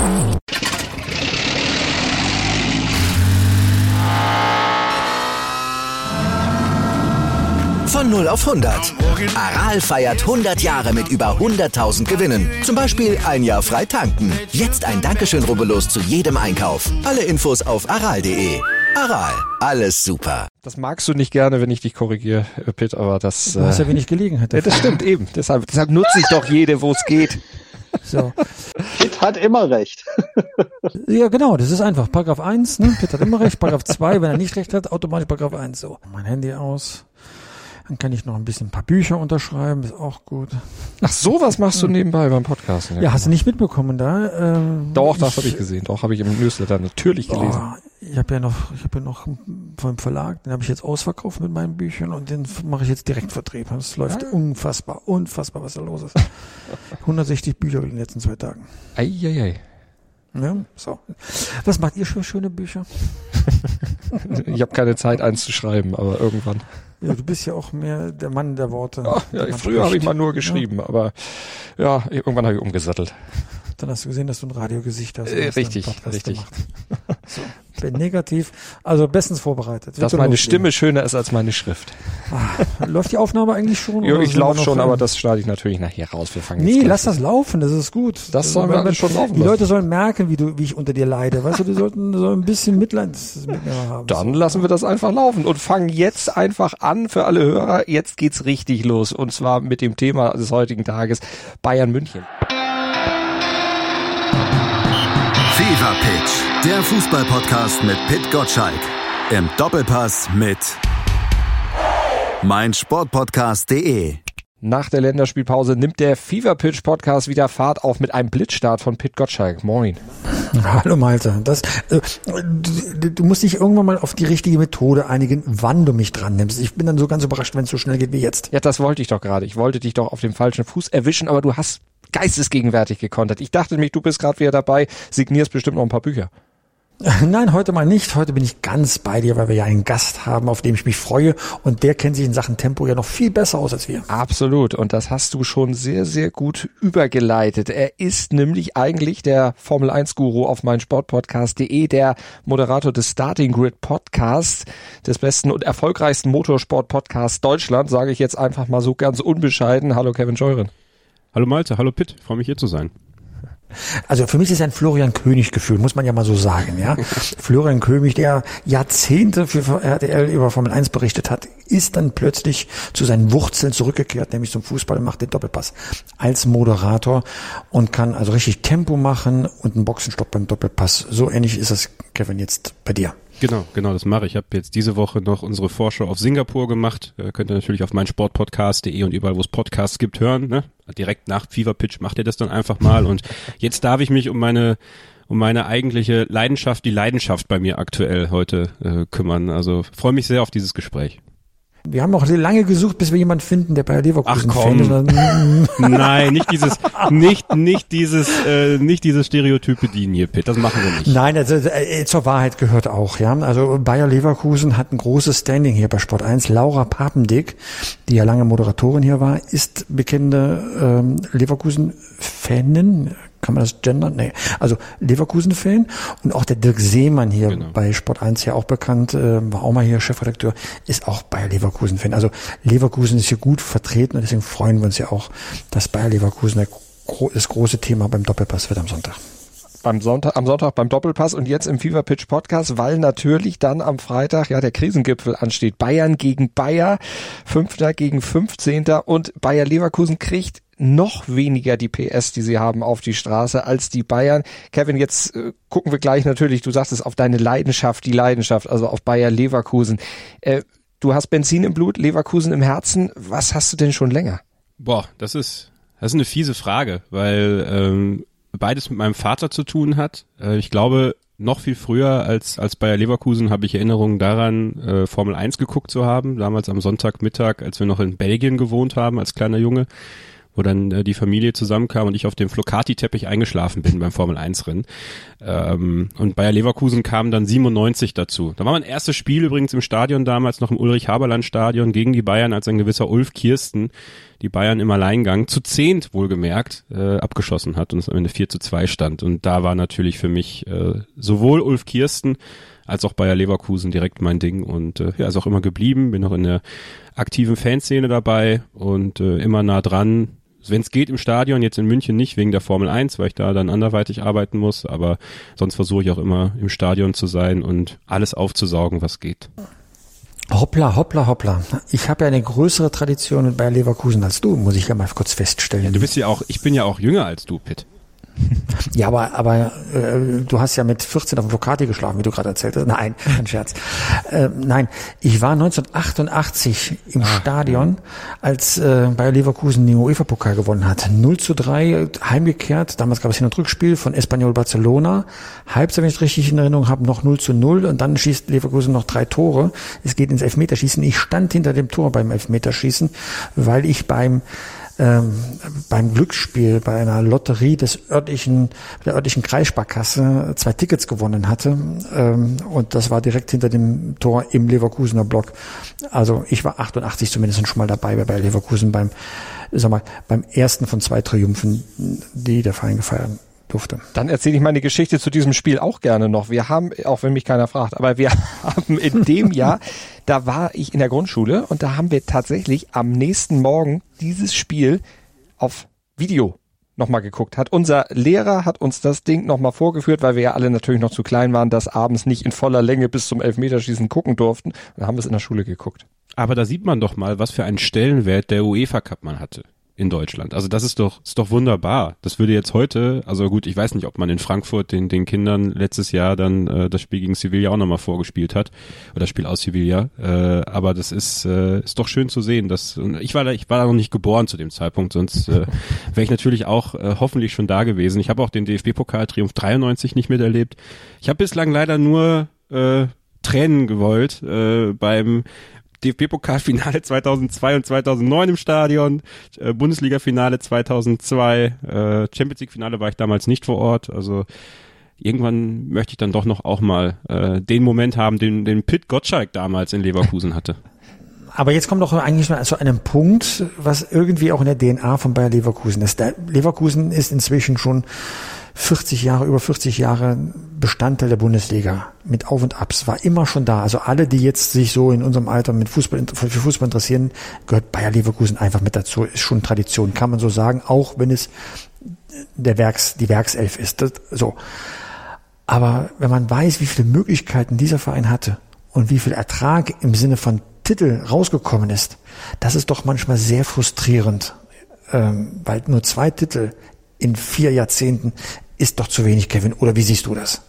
Von 0 auf 100. Aral feiert 100 Jahre mit über 100.000 Gewinnen. Zum Beispiel ein Jahr frei tanken. Jetzt ein Dankeschön, rubbellos zu jedem Einkauf. Alle Infos auf aral.de. Aral, alles super. Das magst du nicht gerne, wenn ich dich korrigiere, Pitt, aber das... Du hast ja wenig Gelegenheit dafür. Das stimmt eben. Deshalb nutze ich doch jede, wo es geht. So. Pitt hat immer recht. Ja, genau, das ist einfach. Paragraph 1, ne? Pitt hat immer recht. Paragraph 2, wenn er nicht recht hat, automatisch Paragraph 1. So, mein Handy aus. Dann kann ich noch ein paar Bücher unterschreiben, ist auch gut. Ach, sowas machst du neberbei beim Podcast? Ja, hast du nicht mitbekommen da? Doch, das habe ich gesehen. Doch, habe ich im Newsletter natürlich gelesen. Ich habe ja noch vom Verlag, den habe ich jetzt ausverkauft mit meinen Büchern und den mache ich jetzt Direktvertrieb. Das läuft unfassbar, was da los ist. 160 Bücher in den letzten 2 Tagen. Eieiei. Ja, so. Was macht ihr für schöne Bücher? Ich habe keine Zeit, eins zu schreiben, aber irgendwann. Ja, du bist ja auch mehr der Mann der Worte. Ja, früher habe ich mal nur geschrieben, aber ja, irgendwann habe ich umgesattelt. Dann hast du gesehen, dass du ein Radiogesicht hast. Richtig. So, bin negativ, also bestens vorbereitet. Dass meine Stimme schöner ist als meine Schrift. Läuft die Aufnahme eigentlich schon? Ja, ich laufe schon, aber das schneide ich natürlich nachher raus. Wir fangen lass das laufen, das ist gut. Das sollen wir schon laufen. Die Leute sollen merken, wie ich unter dir leide. Weißt du, die sollten so ein bisschen Mitleid mit mir haben. Dann lassen wir das einfach laufen und fangen jetzt einfach an für alle Hörer. Jetzt geht's richtig los und zwar mit dem Thema des heutigen Tages Bayern München. Fever Pitch, der Fußball-Podcast mit Pitt Gottschalk. Im Doppelpass mit meinsportpodcast.de. Nach der Länderspielpause nimmt der Fever Pitch Podcast wieder Fahrt auf mit einem Blitzstart von Pitt Gottschalk. Moin. Hallo Malte. Du musst dich irgendwann mal auf die richtige Methode einigen, wann du mich dran nimmst. Ich bin dann so ganz überrascht, wenn es so schnell geht wie jetzt. Ja, das wollte ich doch gerade. Ich wollte dich doch auf dem falschen Fuß erwischen, aber du hast geistesgegenwärtig gekontert. Ich dachte nämlich, du bist gerade wieder dabei, signierst bestimmt noch ein paar Bücher. Nein, heute mal nicht. Heute bin ich ganz bei dir, weil wir ja einen Gast haben, auf den ich mich freue. Und der kennt sich in Sachen Tempo ja noch viel besser aus als wir. Absolut. Und das hast du schon sehr, sehr gut übergeleitet. Er ist nämlich eigentlich der Formel-1-Guru auf meinsportpodcast.de, der Moderator des Starting Grid Podcasts, des besten und erfolgreichsten Motorsport-Podcasts Deutschland, sage ich jetzt einfach mal so ganz unbescheiden. Hallo Kevin Scheuren. Hallo Malte, hallo Pitt, freue mich hier zu sein. Also für mich ist ein Florian König-Gefühl, muss man ja mal so sagen, ja. Florian König, der Jahrzehnte für RTL über Formel 1 berichtet hat, ist dann plötzlich zu seinen Wurzeln zurückgekehrt, nämlich zum Fußball und macht den Doppelpass als Moderator und kann also richtig Tempo machen und einen Boxenstopp beim Doppelpass. So ähnlich ist das, Kevin, jetzt bei dir. Genau, das mache ich. Ich habe jetzt diese Woche noch unsere Vorschau auf Singapur gemacht. Könnt ihr natürlich auf meinsportpodcast.de und überall, wo es Podcasts gibt, hören. Ne? Direkt nach Fever Pitch macht ihr das dann einfach mal. Und jetzt darf ich mich um meine eigentliche Leidenschaft, die Leidenschaft bei mir aktuell heute kümmern. Also freue mich sehr auf dieses Gespräch. Wir haben auch lange gesucht, bis wir jemanden finden, der bei Leverkusen Fan ist. Nein, nicht dieses Stereotype dienen hier, Pitt. Das machen wir nicht. Nein, also, zur Wahrheit gehört auch, ja. Also Bayer Leverkusen hat ein großes Standing hier bei Sport 1. Laura Papendick, die ja lange Moderatorin hier war, ist bekennende Leverkusen-Fanin. Kann man das gendern? Nee. Also Leverkusen-Fan. Und auch der Dirk Seemann hier bei Sport 1 ja auch bekannt, war auch mal hier Chefredakteur, ist auch Bayer Leverkusen-Fan. Also Leverkusen ist hier gut vertreten und deswegen freuen wir uns ja auch, dass Bayer Leverkusen das große Thema beim Doppelpass wird am Sonntag. Am Sonntag beim Doppelpass und jetzt im Fever Pitch Podcast, weil natürlich dann am Freitag der Krisengipfel ansteht. Bayern gegen Bayer, 5. gegen 15. und Bayer Leverkusen kriegt noch weniger die PS, die sie haben, auf die Straße als die Bayern. Kevin, jetzt gucken wir gleich natürlich, du sagst es, auf deine Leidenschaft, also auf Bayer Leverkusen. Du hast Benzin im Blut, Leverkusen im Herzen. Was hast du denn schon länger? Boah, das ist eine fiese Frage, weil beides mit meinem Vater zu tun hat. Ich glaube, noch viel früher als Bayer Leverkusen habe ich Erinnerungen daran, Formel 1 geguckt zu haben. Damals am Sonntagmittag, als wir noch in Belgien gewohnt haben als kleiner Junge, wo dann die Familie zusammenkam und ich auf dem Flocati-Teppich eingeschlafen bin beim Formel-1-Rennen. Und Bayer Leverkusen kam dann 97 dazu. Da war mein erstes Spiel übrigens im Stadion damals, noch im Ulrich-Haberland-Stadion gegen die Bayern, als ein gewisser Ulf Kirsten die Bayern im Alleingang, zu 10 wohlgemerkt, abgeschossen hat und es am Ende 4:2 stand. Und da war natürlich für mich sowohl Ulf Kirsten als auch Bayer Leverkusen direkt mein Ding und ist auch immer geblieben, bin auch in der aktiven Fanszene dabei und immer nah dran. Wenn es geht im Stadion, jetzt in München nicht, wegen der Formel 1, weil ich da dann anderweitig arbeiten muss, aber sonst versuche ich auch immer im Stadion zu sein und alles aufzusaugen, was geht. Hoppla, hoppla, hoppla. Ich habe ja eine größere Tradition mit Bayer Leverkusen als du, muss ich ja mal kurz feststellen. Ja, du bist ja auch, ich bin ja auch jünger als du, Pitt. Ja, aber du hast ja mit 14 auf dem Vokati geschlafen, wie du gerade erzählt hast. Nein, ein Scherz. Nein, ich war 1988 im Stadion, als Bayer Leverkusen den UEFA-Pokal gewonnen hat. 0:3 heimgekehrt. Damals gab es Hin- und Rückspiel von Espanyol Barcelona. Halbzeit, wenn ich es richtig in Erinnerung habe, noch 0:0 und dann schießt Leverkusen noch 3 Tore. Es geht ins Elfmeterschießen. Ich stand hinter dem Tor beim Elfmeterschießen, weil ich beim Glücksspiel bei einer Lotterie der örtlichen Kreissparkasse 2 Tickets gewonnen hatte, und das war direkt hinter dem Tor im Leverkusener Block. Also ich war 88 zumindest schon mal dabei bei Leverkusen beim ersten von 2 Triumphen, die der Verein gefeiert durfte. Dann erzähle ich meine Geschichte zu diesem Spiel auch gerne noch. Wir haben, auch wenn mich keiner fragt, aber wir haben in dem Jahr, da war ich in der Grundschule und da haben wir tatsächlich am nächsten Morgen dieses Spiel auf Video nochmal geguckt. Unser Lehrer hat uns das Ding nochmal vorgeführt, weil wir ja alle natürlich noch zu klein waren, dass abends nicht in voller Länge bis zum Elfmeterschießen gucken durften. Da haben wir es in der Schule geguckt. Aber da sieht man doch mal, was für einen Stellenwert der UEFA Cup man hatte in Deutschland. Also das ist doch wunderbar. Das würde jetzt heute, also gut, ich weiß nicht, ob man in Frankfurt den Kindern letztes Jahr dann das Spiel gegen Sevilla auch nochmal vorgespielt hat oder das Spiel aus Sevilla, aber das ist doch schön zu sehen, dass ich war da noch nicht geboren zu dem Zeitpunkt, sonst wäre ich natürlich auch hoffentlich schon da gewesen. Ich habe auch den DFB-Pokal-Triumph 93 nicht miterlebt. Ich habe bislang leider nur Tränen gewollt beim DFB-Pokalfinale 2002 und 2009 im Stadion, Bundesliga-Finale 2002, Champions League-Finale war ich damals nicht vor Ort, also irgendwann möchte ich dann doch noch auch mal den Moment haben, den Pitt Gottschalk damals in Leverkusen hatte. Aber jetzt kommt doch eigentlich mal zu einem Punkt, was irgendwie auch in der DNA von Bayer Leverkusen ist. Leverkusen ist inzwischen schon über 40 Jahre Bestandteil der Bundesliga mit Auf und Abs, war immer schon da. Also alle, die jetzt sich so in unserem Alter für Fußball interessieren, gehört Bayer Leverkusen einfach mit dazu. Ist schon Tradition, kann man so sagen, auch wenn es die Werkself ist. So. Aber wenn man weiß, wie viele Möglichkeiten dieser Verein hatte und wie viel Ertrag im Sinne von Titel rausgekommen ist, das ist doch manchmal sehr frustrierend, weil nur 2 Titel in 4 Jahrzehnten ist doch zu wenig, Kevin. Oder wie siehst du das?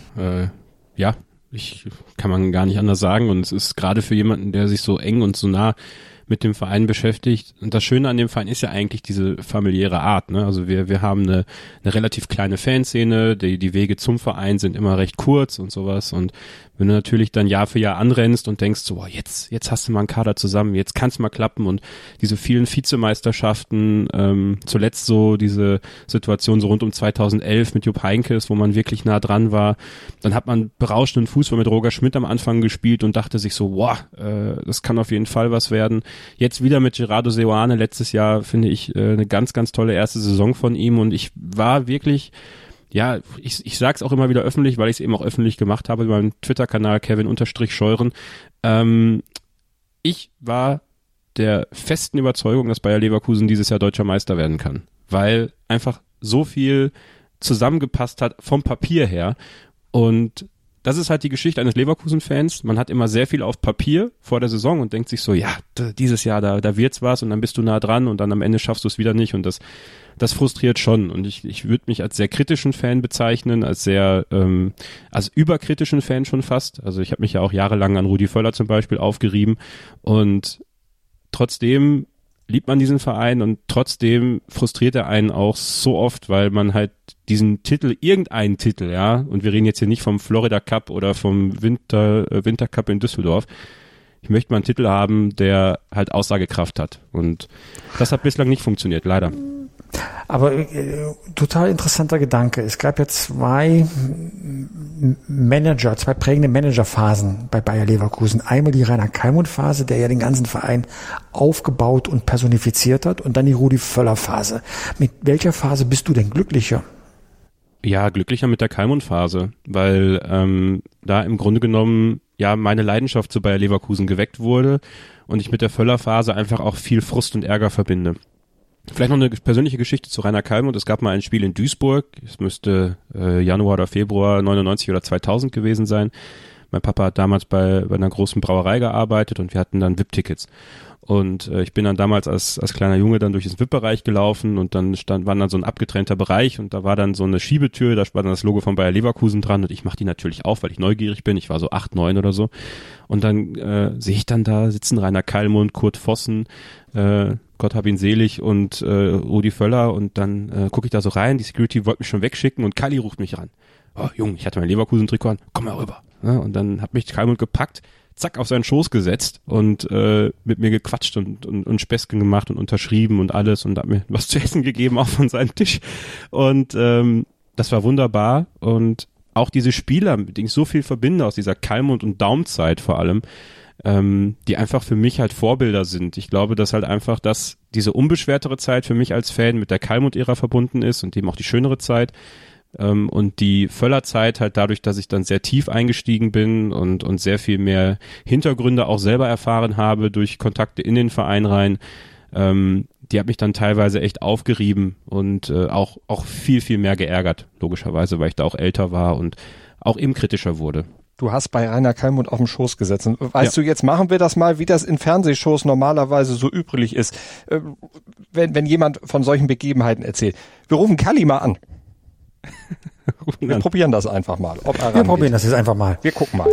Ja, kann man gar nicht anders sagen. Und es ist gerade für jemanden, der sich so eng und so nah mit dem Verein beschäftigt. Und das Schöne an dem Verein ist ja eigentlich diese familiäre Art, ne? Also wir haben eine relativ kleine Fanszene, die Wege zum Verein sind immer recht kurz und sowas. Und wenn du natürlich dann Jahr für Jahr anrennst und denkst so, jetzt hast du mal einen Kader zusammen, jetzt kann's mal klappen und diese vielen Vizemeisterschaften, zuletzt so diese Situation so rund um 2011 mit Jupp Heynckes, wo man wirklich nah dran war, dann hat man berauschenden Fußball mit Roger Schmidt am Anfang gespielt und dachte sich so, das kann auf jeden Fall was werden. Jetzt wieder mit Gerardo Seoane letztes Jahr, finde ich, eine ganz, ganz tolle erste Saison von ihm und ich war wirklich, ja, ich sag's auch immer wieder öffentlich, weil ich es eben auch öffentlich gemacht habe über meinen Twitter-Kanal Kevin_Scheuren. Ich war der festen Überzeugung, dass Bayer Leverkusen dieses Jahr deutscher Meister werden kann, weil einfach so viel zusammengepasst hat vom Papier her und das ist halt die Geschichte eines Leverkusen-Fans. Man hat immer sehr viel auf Papier vor der Saison und denkt sich so, ja, dieses Jahr, da wird's was und dann bist du nah dran und dann am Ende schaffst du es wieder nicht und das frustriert schon und ich würde mich als sehr kritischen Fan bezeichnen, als sehr, als überkritischen Fan schon fast. Also ich habe mich ja auch jahrelang an Rudi Völler zum Beispiel aufgerieben und trotzdem liebt man diesen Verein und trotzdem frustriert er einen auch so oft, weil man halt diesen Titel, irgendeinen Titel, ja, und wir reden jetzt hier nicht vom Florida Cup oder vom Winter Cup in Düsseldorf. Ich möchte mal einen Titel haben, der halt Aussagekraft hat und das hat bislang nicht funktioniert, leider. Aber total interessanter Gedanke. Es gab ja zwei prägende Managerphasen bei Bayer Leverkusen. Einmal die Rainer Kallmund-Phase, der ja den ganzen Verein aufgebaut und personifiziert hat, und dann die Rudi Völler-Phase. Mit welcher Phase bist du denn glücklicher? Ja, glücklicher mit der Kallmund-Phase, weil da im Grunde genommen ja meine Leidenschaft zu Bayer Leverkusen geweckt wurde und ich mit der Völler-Phase einfach auch viel Frust und Ärger verbinde. Vielleicht noch eine persönliche Geschichte zu Rainer Kallmund. Es gab mal ein Spiel in Duisburg. Es müsste Januar oder Februar 99 oder 2000 gewesen sein. Mein Papa hat damals bei einer großen Brauerei gearbeitet und wir hatten dann VIP-Tickets. Und ich bin dann damals als kleiner Junge dann durch den VIP-Bereich gelaufen und dann war dann so ein abgetrennter Bereich und da war dann so eine Schiebetür, da war dann das Logo von Bayer Leverkusen dran und ich mache die natürlich auf, weil ich neugierig bin. Ich war so 8, 9 oder so. Und dann sehe ich dann da sitzen Rainer Kallmund, Kurt Vossen, Gott hab ihn selig, und Rudi Völler, und dann gucke ich da so rein, die Security wollte mich schon wegschicken und Kalli ruft mich ran. Oh, Junge, ich hatte mein Leverkusen-Trikot an, komm mal rüber. Ja, und dann hat mich Kallmund gepackt, zack, auf seinen Schoß gesetzt und mit mir gequatscht und Späßchen gemacht und unterschrieben und alles und hat mir was zu essen gegeben, auch von seinem Tisch. Und das war wunderbar. Und auch diese Spieler, mit denen ich so viel verbinde aus dieser Kallmund- und Daumzeit vor allem, die einfach für mich halt Vorbilder sind. Ich glaube, dass halt einfach diese unbeschwertere Zeit für mich als Fan mit der Kallmund-Ära verbunden ist und eben auch die schönere Zeit. Und die Völler-Zeit halt dadurch, dass ich dann sehr tief eingestiegen bin und sehr viel mehr Hintergründe auch selber erfahren habe durch Kontakte in den Verein rein, die hat mich dann teilweise echt aufgerieben und auch viel, viel mehr geärgert, logischerweise, weil ich da auch älter war und auch eben kritischer wurde. Du hast bei Rainer Kallmund auf den Schoß gesetzt. Und weißt du, jetzt machen wir das mal, wie das in Fernsehshows normalerweise so üblich ist. Wenn jemand von solchen Begebenheiten erzählt. Wir rufen Kalli mal an. Wir probieren das einfach mal. Wir probieren das jetzt einfach mal. Wir gucken mal.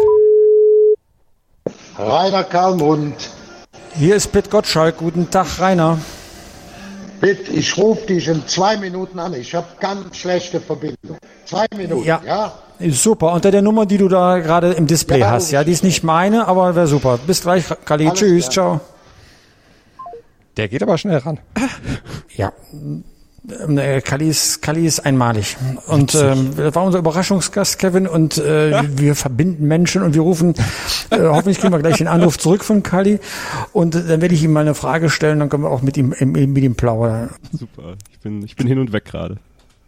Rainer Kallmund. Hier ist Pitt Gottschalk. Guten Tag, Rainer. Pitt, ich rufe dich in 2 Minuten an. Ich habe ganz schlechte Verbindung. 2 Minuten, ja? Super. Unter der Nummer, die du da gerade im Display hast. Ja, die ist nicht meine, aber wäre super. Bis gleich, Kalli. Tschüss, ciao. Der geht aber schnell ran. Ja. Kalli ist einmalig. Und das war unser Überraschungsgast, Kevin, und wir verbinden Menschen und wir rufen, hoffentlich kriegen wir gleich den Anruf zurück von Kalli und dann werde ich ihm mal eine Frage stellen, dann können wir auch mit ihm plaudern. Super, ich bin hin und weg gerade.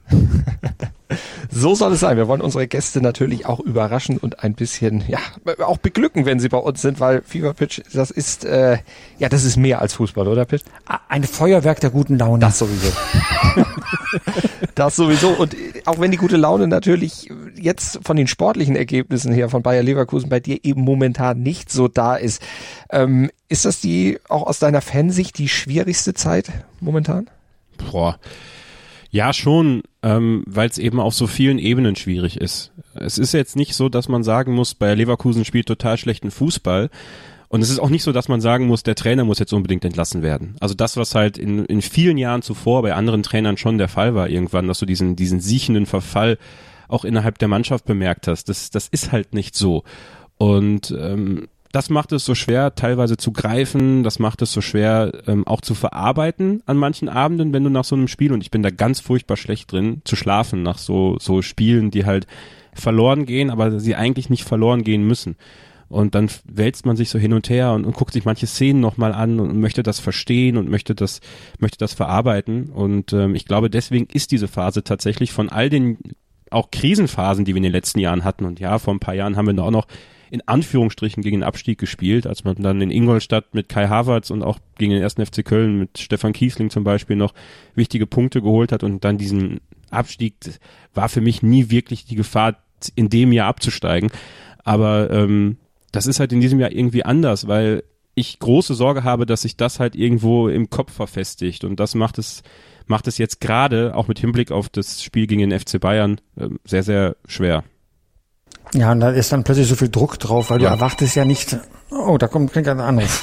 So soll es sein. Wir wollen unsere Gäste natürlich auch überraschen und ein bisschen, auch beglücken, wenn sie bei uns sind, weil Fever Pitch, das ist mehr als Fußball, oder Pitch? Ein Feuerwerk der guten Laune. Das sowieso. Das sowieso. Und auch wenn die gute Laune natürlich jetzt von den sportlichen Ergebnissen her von Bayer Leverkusen bei dir eben momentan nicht so da ist, ist das auch aus deiner Fansicht die schwierigste Zeit momentan? Boah. Ja, schon, weil es eben auf so vielen Ebenen schwierig ist. Es ist jetzt nicht so, dass man sagen muss, Bayer Leverkusen spielt total schlechten Fußball. Und es ist auch nicht so, dass man sagen muss, der Trainer muss jetzt unbedingt entlassen werden. Also das, was halt in vielen Jahren zuvor bei anderen Trainern schon der Fall war irgendwann, dass du diesen siechenden Verfall auch innerhalb der Mannschaft bemerkt hast. Das ist halt nicht so. Und das macht es so schwer, teilweise zu greifen, das macht es so schwer, auch zu verarbeiten an manchen Abenden, wenn du nach so einem Spiel, und ich bin da ganz furchtbar schlecht drin, zu schlafen nach so Spielen, die halt verloren gehen, aber sie eigentlich nicht verloren gehen müssen. Und dann wälzt man sich so hin und her und guckt sich manche Szenen nochmal an und möchte das verstehen und möchte das verarbeiten. Und ich glaube, deswegen ist diese Phase tatsächlich von all den auch Krisenphasen, die wir in den letzten Jahren hatten, und ja, vor ein paar Jahren haben wir da auch noch in Anführungsstrichen gegen den Abstieg gespielt, als man dann in Ingolstadt mit Kai Havertz und auch gegen den 1. FC Köln mit Stefan Kiesling zum Beispiel noch wichtige Punkte geholt hat, und dann diesen Abstieg war für mich nie wirklich die Gefahr, in dem Jahr abzusteigen. Aber das ist halt in diesem Jahr irgendwie anders, weil ich große Sorge habe, dass sich das halt irgendwo im Kopf verfestigt, und das macht es jetzt gerade, auch mit Hinblick auf das Spiel gegen den FC Bayern, sehr, sehr schwer. Ja, und da ist dann plötzlich so viel Druck drauf, weil du erwartest ja nicht, da kommt ein Anruf.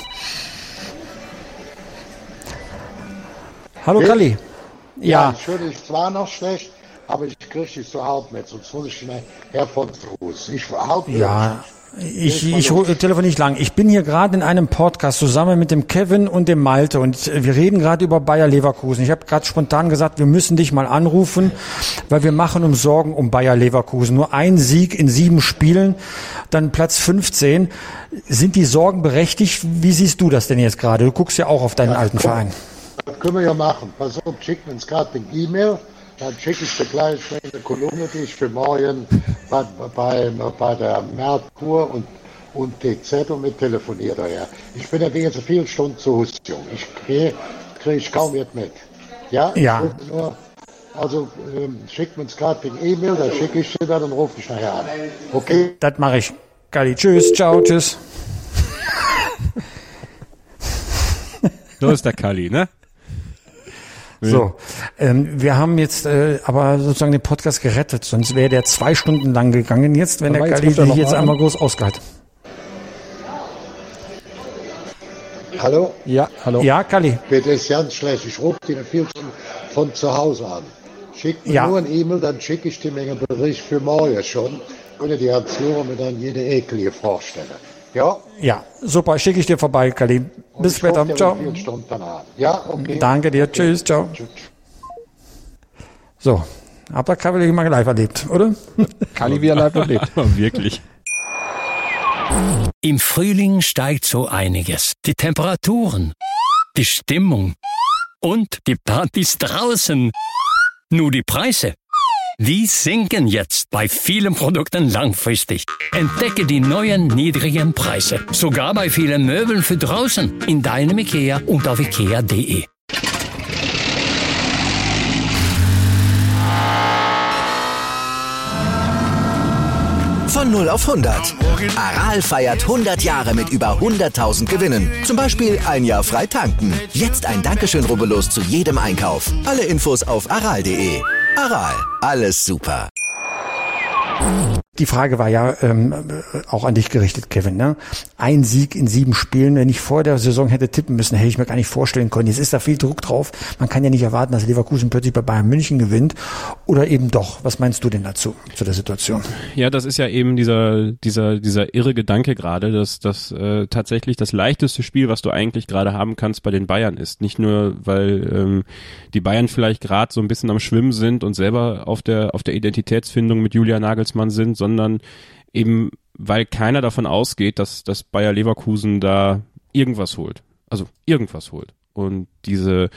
Hallo Kalli. Ja, ich höre dich zwar noch schlecht, aber ich kriege dich so halb mit, sonst muss ich schnell Herr von Fuß. Ich halb. Ja, Ich telefoniere nicht lang. Ich bin hier gerade in einem Podcast zusammen mit dem Kevin und dem Malte und wir reden gerade über Bayer Leverkusen. Ich habe gerade spontan gesagt, wir müssen dich mal anrufen, weil wir machen uns Sorgen um Bayer Leverkusen. Nur ein Sieg in 7 Spielen, dann Platz 15. Sind die Sorgen berechtigt? Wie siehst du das denn jetzt gerade? Du guckst ja auch auf deinen alten Verein. Das können wir ja machen. Pass auf, schick mir uns gerade eine E-Mail. Dann schicke ich dir gleich eine Kolumne, die ich für morgen bei der Merkur und TZ und mit telefoniert daher. Ich bin ja wegen so vielen Stunden zu Hause, jung. Ich kriege kaum jetzt mit. Ja? Ja. Also schickt mir uns gerade eine E-Mail, dann schicke ich dir dann und rufe ich nachher an. Okay? Das mache ich. Galli, tschüss, ciao, tschüss. So ist der Kalli, ne? So, wir haben jetzt aber sozusagen den Podcast gerettet, sonst wäre der 2 Stunden lang gegangen jetzt, wenn aber der Galli sich jetzt einmal groß ausgehalten. Hallo? Ja, hallo. Ja, Galli. Bitte, ist ganz schlecht. Ich rufe dir viel von zu Hause an. Schick mir nur ein E-Mail, dann schicke ich dir einen Bericht für morgen schon. Könnte die Hans Luhr mir dann jede Ekel hier vorstellen. Ja? Ja, super, schicke ich dir vorbei, Galli. Bis später, ciao. Ja, okay. Danke dir, tschüss, ciao. So, habt ihr Kalli mal live erlebt, oder? Kalli, wie er live erlebt. Aber wirklich. Im Frühling steigt so einiges. Die Temperaturen, die Stimmung und die Partys draußen. Nur die Preise, die sinken jetzt bei vielen Produkten langfristig. Entdecke die neuen niedrigen Preise. Sogar bei vielen Möbeln für draußen. In deinem IKEA und auf ikea.de. Von 0 auf 100. Aral feiert 100 Jahre mit über 100.000 Gewinnen. Zum Beispiel ein Jahr frei tanken. Jetzt ein Dankeschön, rubbellos zu jedem Einkauf. Alle Infos auf aral.de. Aral, alles super. Die Frage war ja auch an dich gerichtet, Kevin. Ne? Ein Sieg in 7 Spielen. Wenn ich vor der Saison hätte tippen müssen, hätte ich mir gar nicht vorstellen können. Jetzt ist da viel Druck drauf. Man kann ja nicht erwarten, dass Leverkusen plötzlich bei Bayern München gewinnt. Oder eben doch. Was meinst du denn dazu, zu der Situation? Ja, das ist ja eben dieser irre Gedanke gerade, dass das tatsächlich das leichteste Spiel, was du eigentlich gerade haben kannst, bei den Bayern ist. Nicht nur, weil die Bayern vielleicht gerade so ein bisschen am Schwimmen sind und selber auf der Identitätsfindung mit Julian Nagelsmann sind, sondern eben, weil keiner davon ausgeht, dass Bayer Leverkusen da irgendwas holt. Also irgendwas holt. Und diese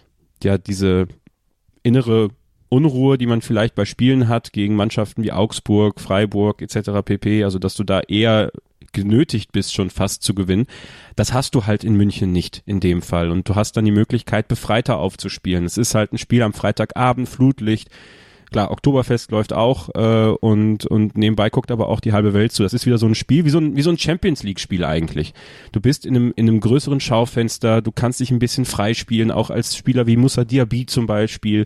innere Unruhe, die man vielleicht bei Spielen hat gegen Mannschaften wie Augsburg, Freiburg etc. pp., also dass du da eher genötigt bist, schon fast zu gewinnen, das hast du halt in München nicht in dem Fall. Und du hast dann die Möglichkeit, befreiter aufzuspielen. Es ist halt ein Spiel am Freitagabend, Flutlicht. Klar, Oktoberfest läuft auch und nebenbei guckt aber auch die halbe Welt zu. Das ist wieder so ein Spiel, wie so ein Champions-League-Spiel eigentlich. Du bist in einem größeren Schaufenster, du kannst dich ein bisschen freispielen, auch als Spieler wie Moussa Diaby zum Beispiel,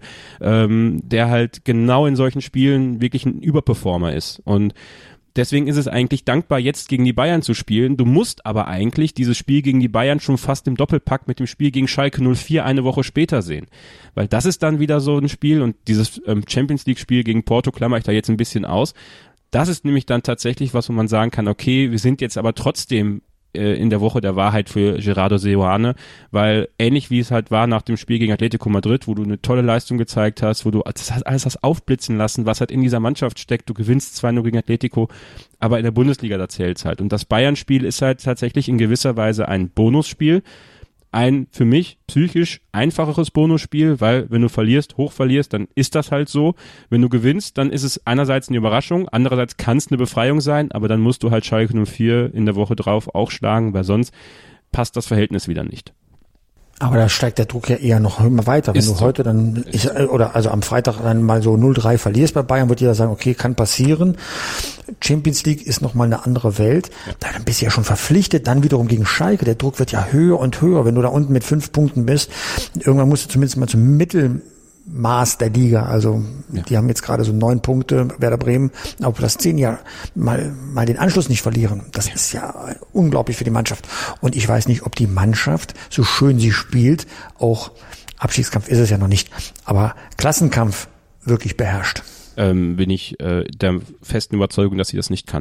der halt genau in solchen Spielen wirklich ein Überperformer ist. Und deswegen ist es eigentlich dankbar, jetzt gegen die Bayern zu spielen. Du musst aber eigentlich dieses Spiel gegen die Bayern schon fast im Doppelpack mit dem Spiel gegen Schalke 04 eine Woche später sehen. Weil das ist dann wieder so ein Spiel und dieses Champions-League-Spiel gegen Porto klammer ich da jetzt ein bisschen aus. Das ist nämlich dann tatsächlich was, wo man sagen kann, okay, wir sind jetzt aber trotzdem in der Woche der Wahrheit für Gerardo Seoane, weil ähnlich wie es halt war nach dem Spiel gegen Atletico Madrid, wo du eine tolle Leistung gezeigt hast, wo du alles hast aufblitzen lassen, was halt in dieser Mannschaft steckt. Du gewinnst 2-0 gegen Atletico, aber in der Bundesliga, da zählt's halt. Und das Bayern-Spiel ist halt tatsächlich in gewisser Weise ein Bonusspiel. Ein für mich psychisch einfacheres Bonusspiel, weil wenn du hoch verlierst, dann ist das halt so. Wenn du gewinnst, dann ist es einerseits eine Überraschung, andererseits kann es eine Befreiung sein, aber dann musst du halt Schalke 04 in der Woche drauf auch schlagen, weil sonst passt das Verhältnis wieder nicht. Aber da steigt der Druck ja eher noch immer weiter. Wenn du heute dann, also am Freitag dann mal so 0-3 verlierst bei Bayern, wird jeder sagen, okay, kann passieren. Champions League ist nochmal eine andere Welt. Ja. Dann bist du ja schon verpflichtet, dann wiederum gegen Schalke. Der Druck wird ja höher und höher. Wenn du da unten mit 5 Punkten bist, irgendwann musst du zumindest mal zum Mittelmaß der Liga, also die haben jetzt gerade so 9 Punkte, Werder Bremen, auf Platz 10 ja mal den Anschluss nicht verlieren. Das ist ja unglaublich für die Mannschaft. Und ich weiß nicht, ob die Mannschaft, so schön sie spielt, auch Abstiegskampf ist es ja noch nicht, aber Klassenkampf wirklich beherrscht. Bin ich der festen Überzeugung, dass sie das nicht kann.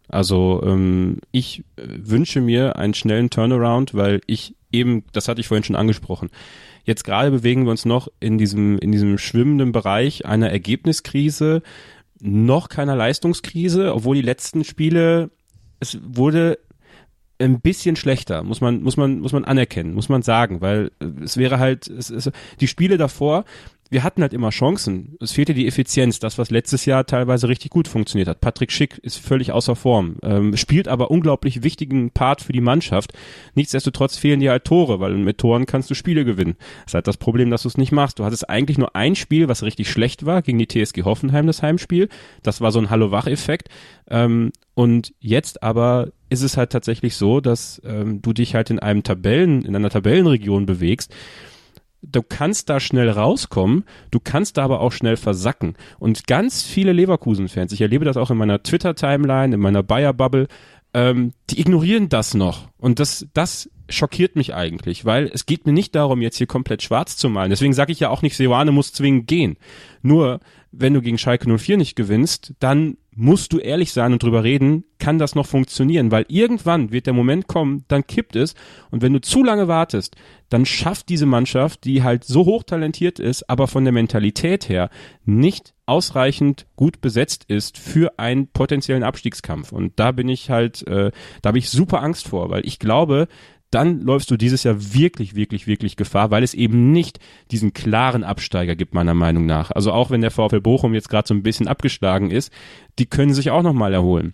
Also ich wünsche mir einen schnellen Turnaround, weil ich eben, das hatte ich vorhin schon angesprochen, jetzt gerade bewegen wir uns noch in diesem schwimmenden Bereich einer Ergebniskrise, noch keiner Leistungskrise, obwohl die letzten Spiele, es wurde ein bisschen schlechter, muss man anerkennen, muss man sagen, weil es wäre halt, die Spiele davor, wir hatten halt immer Chancen. Es fehlte die Effizienz, das, was letztes Jahr teilweise richtig gut funktioniert hat. Patrick Schick ist völlig außer Form, spielt aber unglaublich wichtigen Part für die Mannschaft. Nichtsdestotrotz fehlen dir halt Tore, weil mit Toren kannst du Spiele gewinnen. Das ist halt das Problem, dass du es nicht machst. Du hattest eigentlich nur ein Spiel, was richtig schlecht war, gegen die TSG Hoffenheim, das Heimspiel. Das war so ein Hallo-Wach-Effekt. Und jetzt aber ist es halt tatsächlich so, dass du dich halt in einer Tabellenregion bewegst. Du kannst da schnell rauskommen, du kannst da aber auch schnell versacken. Und ganz viele Leverkusen-Fans, ich erlebe das auch in meiner Twitter-Timeline, in meiner Bayer-Bubble, die ignorieren das noch. Und das schockiert mich eigentlich, weil es geht mir nicht darum, jetzt hier komplett schwarz zu malen. Deswegen sage ich ja auch nicht, Seoane muss zwingend gehen. Nur, wenn du gegen Schalke 04 nicht gewinnst, dann musst du ehrlich sein und drüber reden, kann das noch funktionieren, weil irgendwann wird der Moment kommen, dann kippt es und wenn du zu lange wartest, dann schafft diese Mannschaft, die halt so hochtalentiert ist, aber von der Mentalität her nicht ausreichend gut besetzt ist für einen potenziellen Abstiegskampf. Und da bin ich halt, da habe ich super Angst vor, weil ich glaube, dann läufst du dieses Jahr wirklich, wirklich, wirklich Gefahr, weil es eben nicht diesen klaren Absteiger gibt, meiner Meinung nach. Also auch wenn der VfL Bochum jetzt gerade so ein bisschen abgeschlagen ist, die können sich auch nochmal erholen.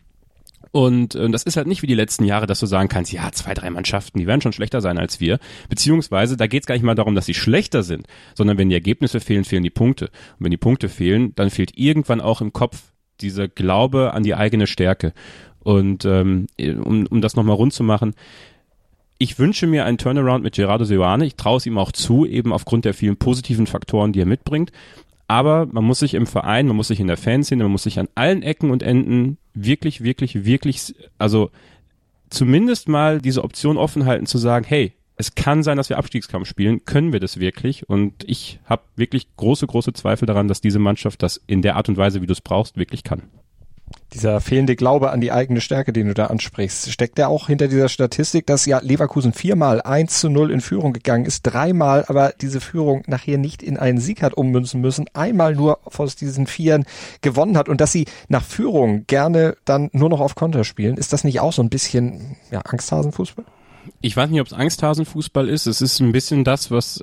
Und das ist halt nicht wie die letzten Jahre, dass du sagen kannst, ja, 2, 3 Mannschaften, die werden schon schlechter sein als wir. Beziehungsweise, da geht es gar nicht mal darum, dass sie schlechter sind, sondern wenn die Ergebnisse fehlen, fehlen die Punkte. Und wenn die Punkte fehlen, dann fehlt irgendwann auch im Kopf dieser Glaube an die eigene Stärke. Und um das nochmal rund zu machen, ich wünsche mir einen Turnaround mit Gerardo Seoane. Ich traue es ihm auch zu, eben aufgrund der vielen positiven Faktoren, die er mitbringt. Aber man muss sich im Verein, man muss sich in der Fanszene, man muss sich an allen Ecken und Enden wirklich, wirklich, wirklich, also zumindest mal diese Option offen halten, zu sagen, hey, es kann sein, dass wir Abstiegskampf spielen, können wir das wirklich? Und ich habe wirklich große, große Zweifel daran, dass diese Mannschaft das in der Art und Weise, wie du es brauchst, wirklich kann. Dieser fehlende Glaube an die eigene Stärke, den du da ansprichst, steckt der auch hinter dieser Statistik, dass ja Leverkusen 4-mal 1-0 in Führung gegangen ist, 3-mal aber diese Führung nachher nicht in einen Sieg hat ummünzen müssen, einmal nur aus diesen 4 gewonnen hat und dass sie nach Führung gerne dann nur noch auf Konter spielen. Ist das nicht auch so ein bisschen Angsthasenfußball? Ich weiß nicht, ob es Angsthasenfußball ist. Es ist ein bisschen das, was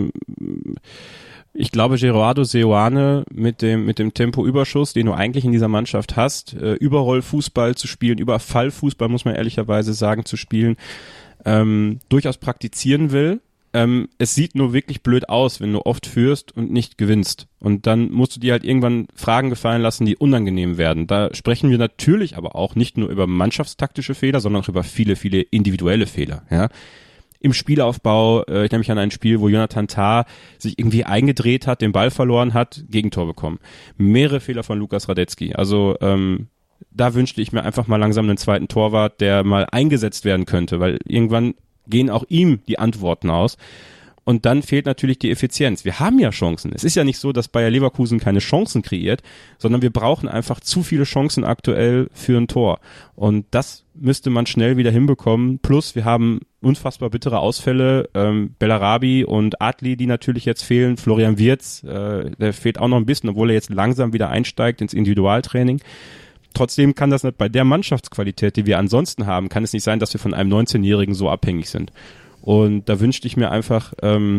ich glaube, Gerardo Seoane mit dem Tempoüberschuss, den du eigentlich in dieser Mannschaft hast, Überrollfußball zu spielen, Überfallfußball, muss man ehrlicherweise sagen, zu spielen, durchaus praktizieren will. Es sieht nur wirklich blöd aus, wenn du oft führst und nicht gewinnst. Und dann musst du dir halt irgendwann Fragen gefallen lassen, die unangenehm werden. Da sprechen wir natürlich aber auch nicht nur über mannschaftstaktische Fehler, sondern auch über viele, viele individuelle Fehler, ja. Im Spielaufbau, ich erinnere mich an ein Spiel, wo Jonathan Tah sich irgendwie eingedreht hat, den Ball verloren hat, Gegentor bekommen. Mehrere Fehler von Lukas Radetzky. Also da wünschte ich mir einfach mal langsam einen zweiten Torwart, der mal eingesetzt werden könnte, weil irgendwann gehen auch ihm die Antworten aus. Und dann fehlt natürlich die Effizienz. Wir haben ja Chancen. Es ist ja nicht so, dass Bayer Leverkusen keine Chancen kreiert, sondern wir brauchen einfach zu viele Chancen aktuell für ein Tor. Und das müsste man schnell wieder hinbekommen. Plus wir haben unfassbar bittere Ausfälle. Bellarabi und Adli, die natürlich jetzt fehlen. Florian Wirtz, der fehlt auch noch ein bisschen, obwohl er jetzt langsam wieder einsteigt ins Individualtraining. Trotzdem kann das nicht bei der Mannschaftsqualität, die wir ansonsten haben, kann es nicht sein, dass wir von einem 19-Jährigen so abhängig sind. Und da wünschte ich mir einfach,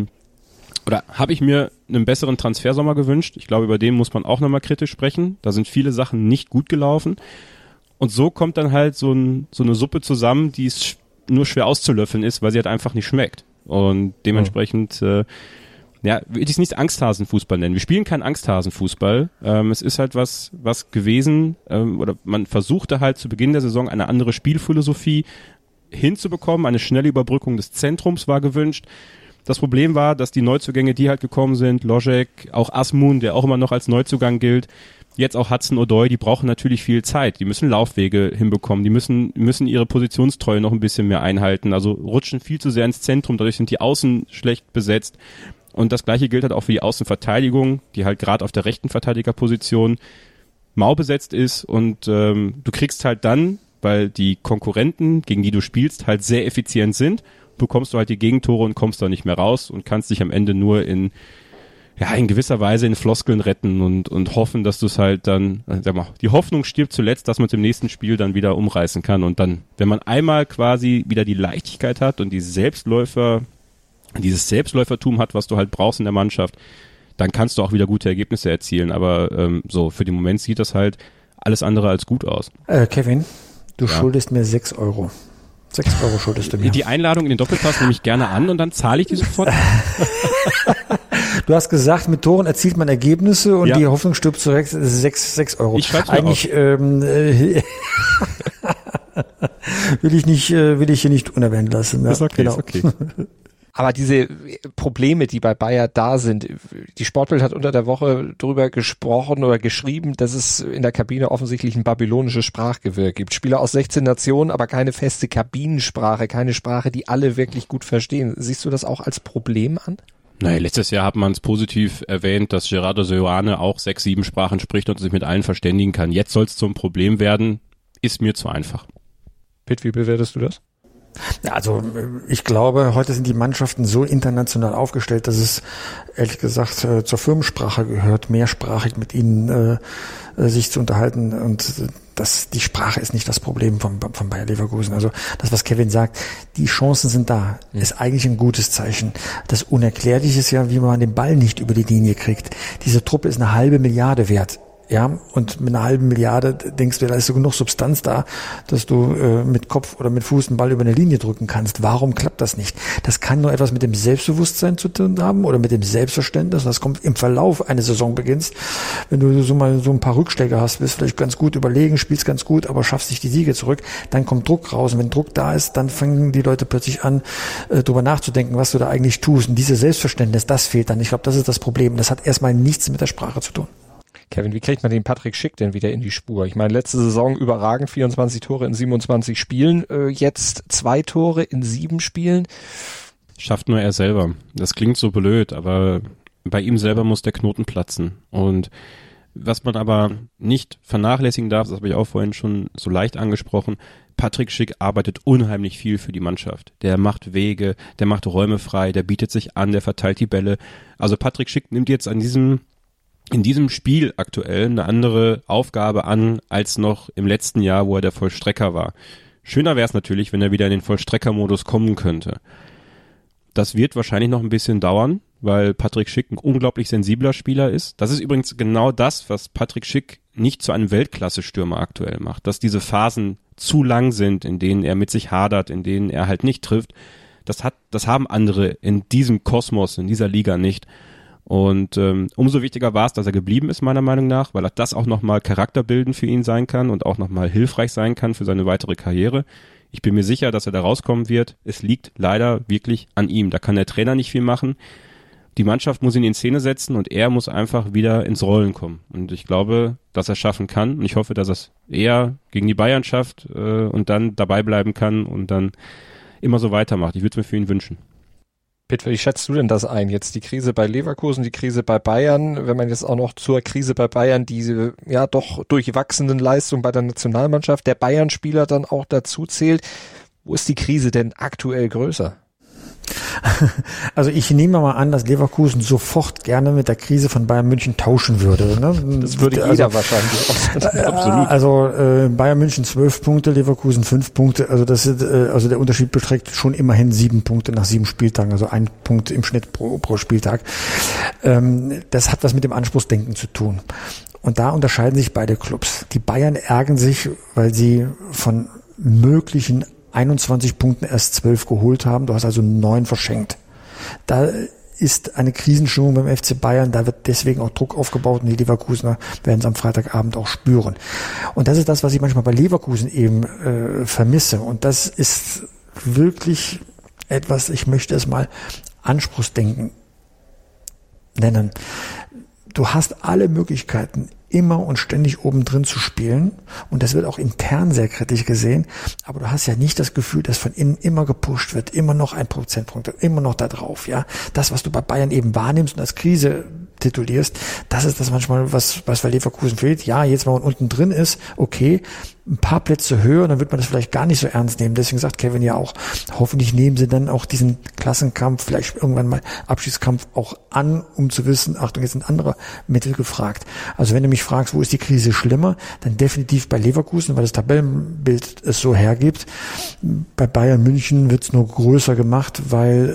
oder habe ich mir einen besseren Transfersommer gewünscht. Ich glaube, über den muss man auch nochmal kritisch sprechen. Da sind viele Sachen nicht gut gelaufen. Und so kommt dann halt so eine Suppe zusammen, die es nur schwer auszulöffeln ist, weil sie halt einfach nicht schmeckt. Und dementsprechend, würde ich es nicht Angsthasenfußball nennen. Wir spielen keinen Angsthasenfußball. Es ist halt was gewesen, oder man versuchte halt zu Beginn der Saison eine andere Spielphilosophie hinzubekommen. Eine schnelle Überbrückung des Zentrums war gewünscht. Das Problem war, dass die Neuzugänge, die halt gekommen sind, Ložek, auch Asmun, der auch immer noch als Neuzugang gilt, jetzt auch Hudson-Odoi, die brauchen natürlich viel Zeit. Die müssen Laufwege hinbekommen, die müssen ihre Positionstreue noch ein bisschen mehr einhalten, also rutschen viel zu sehr ins Zentrum, dadurch sind die Außen schlecht besetzt. Und das Gleiche gilt halt auch für die Außenverteidigung, die halt gerade auf der rechten Verteidigerposition mau besetzt ist und du kriegst halt dann weil die Konkurrenten, gegen die du spielst, halt sehr effizient sind, bekommst du halt die Gegentore und kommst da nicht mehr raus und kannst dich am Ende nur in gewisser Weise in Floskeln retten und hoffen, dass du es halt dann, die Hoffnung stirbt zuletzt, dass man es im nächsten Spiel dann wieder umreißen kann und dann, wenn man einmal quasi wieder die Leichtigkeit hat und dieses Selbstläufertum hat, was du halt brauchst in der Mannschaft, dann kannst du auch wieder gute Ergebnisse erzielen, aber so, für den Moment sieht das halt alles andere als gut aus. Kevin, du schuldest mir 6 Euro. 6 Euro schuldest du mir. Die Einladung in den Doppelpass nehme ich gerne an und dann zahle ich die sofort. Du hast gesagt, mit Toren erzielt man Ergebnisse und die Hoffnung stirbt zurecht, 6 Euro. Ich schreib's mir eigentlich will ich hier nicht unerwähnt lassen. Ja, ist okay, genau. ist okay. Aber diese Probleme, die bei Bayer da sind, die Sportbild hat unter der Woche drüber gesprochen oder geschrieben, dass es in der Kabine offensichtlich ein babylonisches Sprachgewirr gibt. Spieler aus 16 Nationen, aber keine feste Kabinensprache, keine Sprache, die alle wirklich gut verstehen. Siehst du das auch als Problem an? Naja, letztes Jahr hat man es positiv erwähnt, dass Gerardo Seoane auch 6, 7 Sprachen spricht und sich mit allen verständigen kann. Jetzt soll es zum Problem werden, ist mir zu einfach. Pitt, wie bewertest du das? Ja, also ich glaube, heute sind die Mannschaften so international aufgestellt, dass es ehrlich gesagt zur Firmensprache gehört, mehrsprachig mit ihnen sich zu unterhalten und die Sprache ist nicht das Problem von Bayer Leverkusen. Also das, was Kevin sagt, die Chancen sind da, ist eigentlich ein gutes Zeichen. Das Unerklärliche ist ja, wie man den Ball nicht über die Linie kriegt. Diese Truppe ist 1,5 Milliarde wert. Ja, und mit 1,5 Milliarde denkst du, da ist so genug Substanz da, dass du mit Kopf oder mit Fuß einen Ball über eine Linie drücken kannst. Warum klappt das nicht? Das kann nur etwas mit dem Selbstbewusstsein zu tun haben oder mit dem Selbstverständnis. Das kommt im Verlauf eines Saisonbeginns. Wenn du so mal so ein paar Rückschläge hast, bist vielleicht ganz gut überlegen, spielst ganz gut, aber schaffst nicht die Siege zurück, dann kommt Druck raus. Und wenn Druck da ist, dann fangen die Leute plötzlich an, drüber nachzudenken, was du da eigentlich tust. Und dieses Selbstverständnis, das fehlt dann. Ich glaube, das ist das Problem. Das hat erstmal nichts mit der Sprache zu tun. Kevin, wie kriegt man den Patrick Schick denn wieder in die Spur? Ich meine, letzte Saison überragend, 24 Tore in 27 Spielen, jetzt 2 Tore in 7 Spielen. Schafft nur er selber. Das klingt so blöd, aber bei ihm selber muss der Knoten platzen. Und was man aber nicht vernachlässigen darf, das habe ich auch vorhin schon so leicht angesprochen, Patrick Schick arbeitet unheimlich viel für die Mannschaft. Der macht Wege, der macht Räume frei, der bietet sich an, der verteilt die Bälle. Also Patrick Schick nimmt jetzt in diesem Spiel aktuell eine andere Aufgabe an, als noch im letzten Jahr, wo er der Vollstrecker war. Schöner wäre es natürlich, wenn er wieder in den Vollstreckermodus kommen könnte. Das wird wahrscheinlich noch ein bisschen dauern, weil Patrick Schick ein unglaublich sensibler Spieler ist. Das ist übrigens genau das, was Patrick Schick nicht zu einem Weltklasse-Stürmer aktuell macht. Dass diese Phasen zu lang sind, in denen er mit sich hadert, in denen er halt nicht trifft. Das haben andere in diesem Kosmos, in dieser Liga nicht. Und umso wichtiger war es, dass er geblieben ist, meiner Meinung nach, weil das auch nochmal charakterbildend für ihn sein kann und auch nochmal hilfreich sein kann für seine weitere Karriere. Ich bin mir sicher, dass er da rauskommen wird. Es liegt leider wirklich an ihm. Da kann der Trainer nicht viel machen. Die Mannschaft muss ihn in Szene setzen und er muss einfach wieder ins Rollen kommen. Und ich glaube, dass er es schaffen kann. Und ich hoffe, dass er es eher gegen die Bayern schafft und dann dabei bleiben kann und dann immer so weitermacht. Ich würde es mir für ihn wünschen. Pitt, wie schätzt du denn das ein? Jetzt die Krise bei Leverkusen, die Krise bei Bayern, wenn man jetzt auch noch zur Krise bei Bayern diese ja doch durchwachsenen Leistungen bei der Nationalmannschaft der Bayern-Spieler dann auch dazu zählt. Wo ist die Krise denn aktuell größer? Also ich nehme mal an, dass Leverkusen sofort gerne mit der Krise von Bayern München tauschen würde. Ne? Das würde jeder wahrscheinlich. Absolut. Also Bayern München 12 Punkte, Leverkusen 5 Punkte. Also also der Unterschied beträgt schon immerhin 7 Punkte nach 7 Spieltagen, also 1 Punkt im Schnitt pro Spieltag. Das hat was mit dem Anspruchsdenken zu tun. Und da unterscheiden sich beide Clubs. Die Bayern ärgern sich, weil sie von möglichen 21 Punkten erst 12 geholt haben. Du hast also 9 verschenkt. Da ist eine Krisenstimmung beim FC Bayern. Da wird deswegen auch Druck aufgebaut und die Leverkusener werden es am Freitagabend auch spüren. Und das ist das, was ich manchmal bei Leverkusen eben vermisse. Und das ist wirklich etwas, ich möchte es mal Anspruchsdenken nennen. Du hast alle Möglichkeiten, immer und ständig oben drin zu spielen. Und das wird auch intern sehr kritisch gesehen. Aber du hast ja nicht das Gefühl, dass von innen immer gepusht wird, immer noch 1 Prozentpunkt, immer noch da drauf, ja. Das, was du bei Bayern eben wahrnimmst und als Krise titulierst, das ist das manchmal, was bei Leverkusen fehlt. Ja, jetzt, wenn man unten drin ist, okay, ein paar Plätze höher, dann wird man das vielleicht gar nicht so ernst nehmen. Deswegen sagt Kevin ja auch, hoffentlich nehmen sie dann auch diesen Klassenkampf, vielleicht irgendwann mal Abschiedskampf auch an, um zu wissen, Achtung, jetzt sind andere Mittel gefragt. Also wenn du mich fragst, wo ist die Krise schlimmer, dann definitiv bei Leverkusen, weil das Tabellenbild es so hergibt. Bei Bayern München wird es nur größer gemacht, weil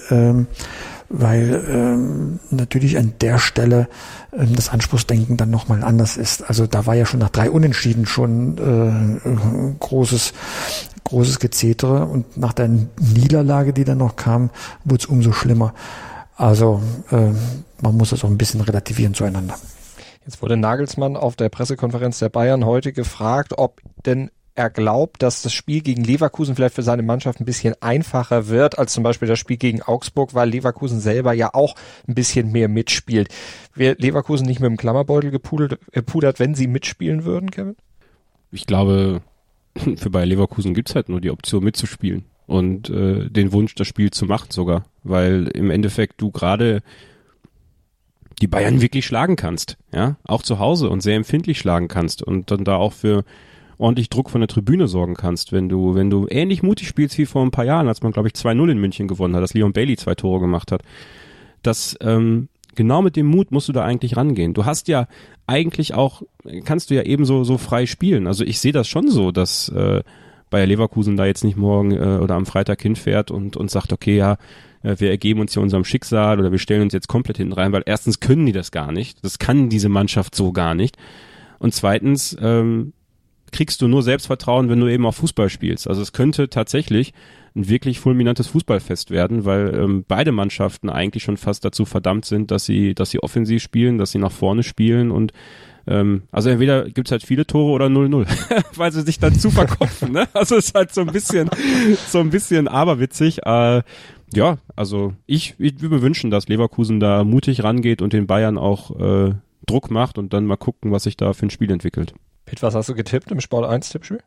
natürlich an der Stelle das Anspruchsdenken dann nochmal anders ist. Also da war ja schon nach 3 Unentschieden schon großes Gezetere und nach der Niederlage, die dann noch kam, wurde es umso schlimmer. Also man muss das auch ein bisschen relativieren zueinander. Jetzt wurde Nagelsmann auf der Pressekonferenz der Bayern heute gefragt, ob denn er glaubt, dass das Spiel gegen Leverkusen vielleicht für seine Mannschaft ein bisschen einfacher wird als zum Beispiel das Spiel gegen Augsburg, weil Leverkusen selber ja auch ein bisschen mehr mitspielt. Wäre Leverkusen nicht mit dem Klammerbeutel gepudert, wenn sie mitspielen würden, Kevin? Ich glaube, für Bayer Leverkusen gibt's halt nur die Option mitzuspielen und den Wunsch, das Spiel zu machen sogar, weil im Endeffekt du gerade die Bayern wirklich schlagen kannst, ja, auch zu Hause und sehr empfindlich schlagen kannst und dann da auch für ordentlich Druck von der Tribüne sorgen kannst, wenn du ähnlich mutig spielst wie vor ein paar Jahren, als man, glaube ich, 2-0 in München gewonnen hat, dass Leon Bailey 2 Tore gemacht hat. Das, genau mit dem Mut musst du da eigentlich rangehen. Du hast ja eigentlich auch, kannst du ja ebenso so frei spielen. Also ich sehe das schon so, dass Bayer Leverkusen da jetzt nicht morgen oder am Freitag hinfährt und sagt, okay, ja, wir ergeben uns hier unserem Schicksal oder wir stellen uns jetzt komplett hinten rein, weil erstens können die das gar nicht. Das kann diese Mannschaft so gar nicht. Und zweitens, kriegst du nur Selbstvertrauen, wenn du eben auch Fußball spielst. Also es könnte tatsächlich ein wirklich fulminantes Fußballfest werden, weil beide Mannschaften eigentlich schon fast dazu verdammt sind, dass sie offensiv spielen, dass sie nach vorne spielen und also entweder gibt's halt viele Tore oder 0-0, weil sie sich dann zu verkopfen, ne? Also es ist halt so ein bisschen aberwitzig. Ja, also ich würde mir wünschen, dass Leverkusen da mutig rangeht und den Bayern auch Druck macht und dann mal gucken, was sich da für ein Spiel entwickelt. Pitt, was hast du getippt im Sport 1-Tippspiel?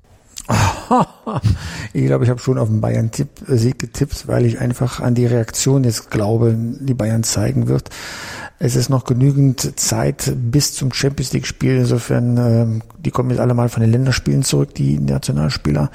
Ich glaube, ich habe schon auf den Bayern-Sieg getippt, weil ich einfach an die Reaktion jetzt glaube, die Bayern zeigen wird. Es ist noch genügend Zeit bis zum Champions-League-Spiel. Insofern, die kommen jetzt alle mal von den Länderspielen zurück, die Nationalspieler.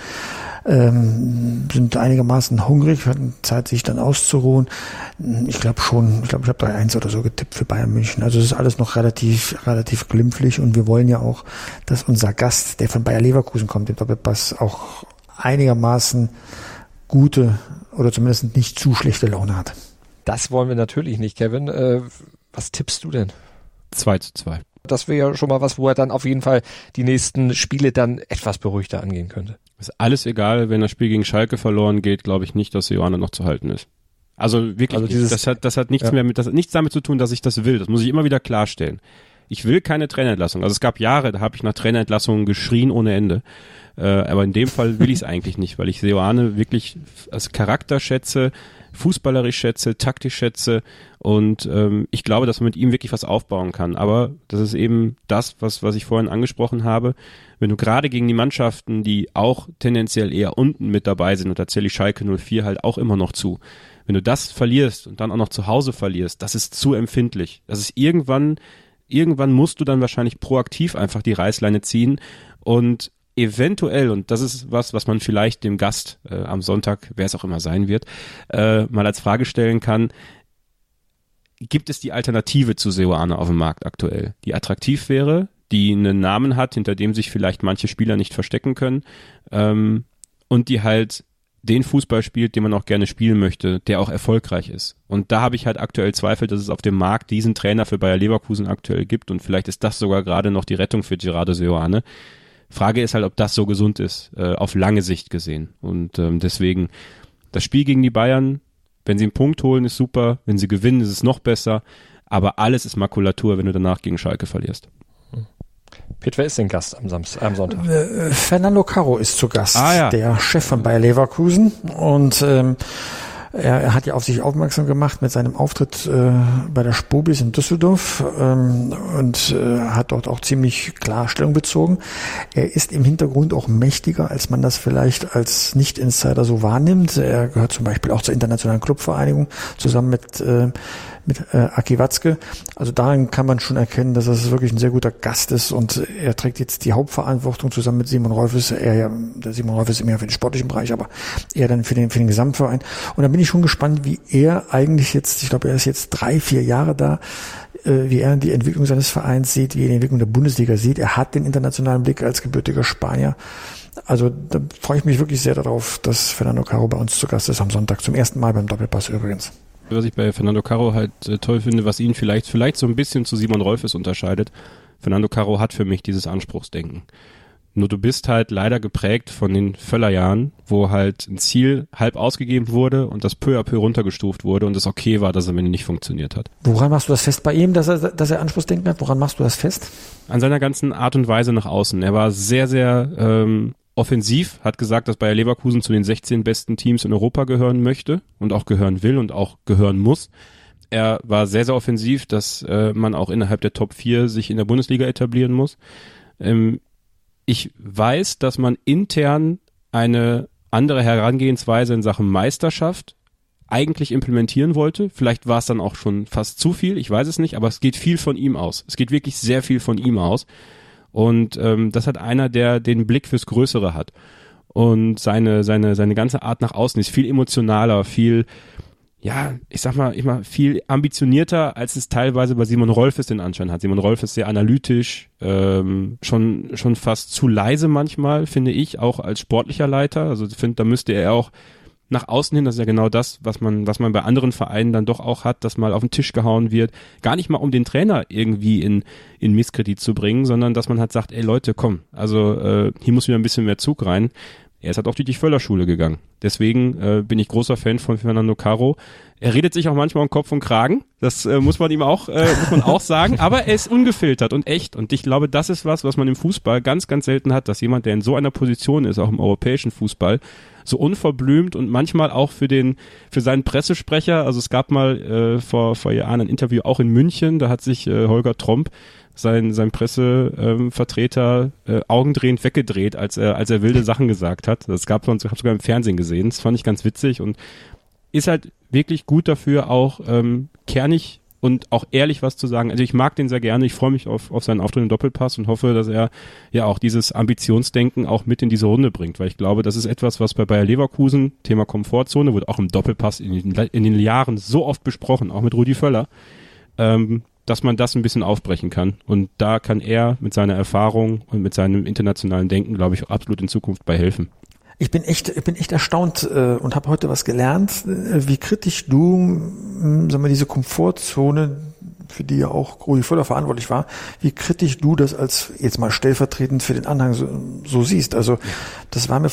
Sind einigermaßen hungrig, hatten Zeit, sich dann auszuruhen. Ich glaube, ich habe 3-1 oder so getippt für Bayern München. Also es ist alles noch relativ glimpflich und wir wollen ja auch, dass unser Gast, der von Bayer Leverkusen kommt, im Doppelpass, auch einigermaßen gute oder zumindest nicht zu schlechte Laune hat. Das wollen wir natürlich nicht, Kevin. Was tippst du denn? 2-2. Das wäre ja schon mal was, wo er dann auf jeden Fall die nächsten Spiele dann etwas beruhigter angehen könnte. Ist alles egal, wenn das Spiel gegen Schalke verloren geht, glaube ich nicht, dass Seoane noch zu halten ist. Also wirklich, das hat nichts mehr nichts damit zu tun, dass ich das will. Das muss ich immer wieder klarstellen. Ich will keine Trainerentlassung. Also es gab Jahre, da habe ich nach Trainerentlassungen geschrien ohne Ende. Aber in dem Fall will ich es eigentlich nicht, weil ich Seoane wirklich als Charakter schätze, fußballerisch schätze, taktisch schätze und ich glaube, dass man mit ihm wirklich was aufbauen kann. Aber das ist eben das, was ich vorhin angesprochen habe. Wenn du gerade gegen die Mannschaften, die auch tendenziell eher unten mit dabei sind, und da zähle ich Schalke 04 halt auch immer noch zu, wenn du das verlierst und dann auch noch zu Hause verlierst, das ist zu empfindlich. Das ist irgendwann musst du dann wahrscheinlich proaktiv einfach die Reißleine ziehen und eventuell, und das ist was man vielleicht dem Gast am Sonntag, wer es auch immer sein wird, mal als Frage stellen kann, gibt es die Alternative zu Seoane auf dem Markt aktuell, die attraktiv wäre, die einen Namen hat, hinter dem sich vielleicht manche Spieler nicht verstecken können und die halt den Fußball spielt, den man auch gerne spielen möchte, der auch erfolgreich ist. Und da habe ich halt aktuell Zweifel, dass es auf dem Markt diesen Trainer für Bayer Leverkusen aktuell gibt und vielleicht ist das sogar gerade noch die Rettung für Gerardo Seoane. Frage ist halt, ob das so gesund ist, auf lange Sicht gesehen. Und deswegen, das Spiel gegen die Bayern, wenn sie einen Punkt holen, ist super. Wenn sie gewinnen, ist es noch besser. Aber alles ist Makulatur, wenn du danach gegen Schalke verlierst. Pitt, wer ist denn Gast am Sonntag? Fernando Caro ist zu Gast, ja. Der Chef von Bayer Leverkusen. Und Er hat ja auf sich aufmerksam gemacht mit seinem Auftritt bei der Spobis in Düsseldorf und hat dort auch ziemlich klar Stellung bezogen. Er ist im Hintergrund auch mächtiger, als man das vielleicht als Nicht-Insider so wahrnimmt. Er gehört zum Beispiel auch zur Internationalen Clubvereinigung zusammen mit Aki Watzke. Also daran kann man schon erkennen, dass das wirklich ein sehr guter Gast ist und er trägt jetzt die Hauptverantwortung zusammen mit Simon Rolfes. Der Simon Rolfes ist mehr für den sportlichen Bereich, aber eher dann für den Gesamtverein. Und da bin ich schon gespannt, wie er eigentlich jetzt, ich glaube, er ist jetzt 3-4 Jahre da, wie er die Entwicklung seines Vereins sieht, wie er die Entwicklung der Bundesliga sieht. Er hat den internationalen Blick als gebürtiger Spanier. Also da freue ich mich wirklich sehr darauf, dass Fernando Caro bei uns zu Gast ist am Sonntag, zum ersten Mal beim Doppelpass übrigens. Was ich bei Fernando Caro halt toll finde, was ihn vielleicht so ein bisschen zu Simon Rolfes unterscheidet. Fernando Caro hat für mich dieses Anspruchsdenken. Nur du bist halt leider geprägt von den Völlerjahren, wo halt ein Ziel halb ausgegeben wurde und das peu à peu runtergestuft wurde und es okay war, dass er am Ende nicht funktioniert hat. Woran machst du das fest bei ihm, dass er Anspruchsdenken hat? Woran machst du das fest? An seiner ganzen Art und Weise nach außen. Er war sehr, sehr offensiv, hat gesagt, dass Bayer Leverkusen zu den 16 besten Teams in Europa gehören möchte und auch gehören will und auch gehören muss. Er war sehr, sehr offensiv, dass man auch innerhalb der Top 4 sich in der Bundesliga etablieren muss. Ich weiß, dass man intern eine andere Herangehensweise in Sachen Meisterschaft eigentlich implementieren wollte. Vielleicht war es dann auch schon fast zu viel, ich weiß es nicht, aber es geht viel von ihm aus. Es geht wirklich sehr viel von ihm aus. Und das hat einer, der den Blick fürs Größere hat. Und seine ganze Art nach außen ist viel emotionaler, viel, ja, ich sag mal, immer viel ambitionierter, als es teilweise bei Simon Rolfes den Anschein hat. Simon Rolfes sehr analytisch, schon fast zu leise manchmal, finde ich, auch als sportlicher Leiter. Also ich finde, da müsste er auch nach außen hin, das ist ja genau das, was man bei anderen Vereinen dann doch auch hat, dass mal auf den Tisch gehauen wird. Gar nicht mal, um den Trainer irgendwie in Misskredit zu bringen, sondern dass man halt sagt, ey Leute, komm, also hier muss wieder ein bisschen mehr Zug rein. Er ist halt auch durch die Völlerschule gegangen. Deswegen bin ich großer Fan von Fernando Caro. Er redet sich auch manchmal um Kopf und Kragen. Das muss man ihm auch sagen. Aber er ist ungefiltert und echt. Und ich glaube, das ist was man im Fußball ganz, ganz selten hat, dass jemand, der in so einer Position ist, auch im europäischen Fußball, so unverblümt und manchmal auch für seinen Pressesprecher. Also es gab mal vor Jahren ein Interview auch in München. Da hat sich Holger Tromp, sein Pressevertreter, augendrehend weggedreht, als er wilde Sachen gesagt hat. Das gab es, ich habe sogar im Fernsehen gesehen. Das fand ich ganz witzig und ist halt wirklich gut dafür, auch kernig und auch ehrlich was zu sagen. Also ich mag den sehr gerne. Ich freue mich auf seinen Auftritt im Doppelpass und hoffe, dass er ja auch dieses Ambitionsdenken auch mit in diese Runde bringt, weil ich glaube, das ist etwas, was bei Bayer Leverkusen, Thema Komfortzone, wird auch im Doppelpass in den Jahren so oft besprochen, auch mit Rudi Völler, dass man das ein bisschen aufbrechen kann. Und da kann er mit seiner Erfahrung und mit seinem internationalen Denken, glaube ich, absolut in Zukunft bei helfen. Ich bin echt erstaunt und habe heute was gelernt, wie kritisch du, sagen wir, diese Komfortzone, für die ja auch Rudi Völler verantwortlich war, wie kritisch du das als jetzt mal stellvertretend für den Anhang so siehst. Also das war mir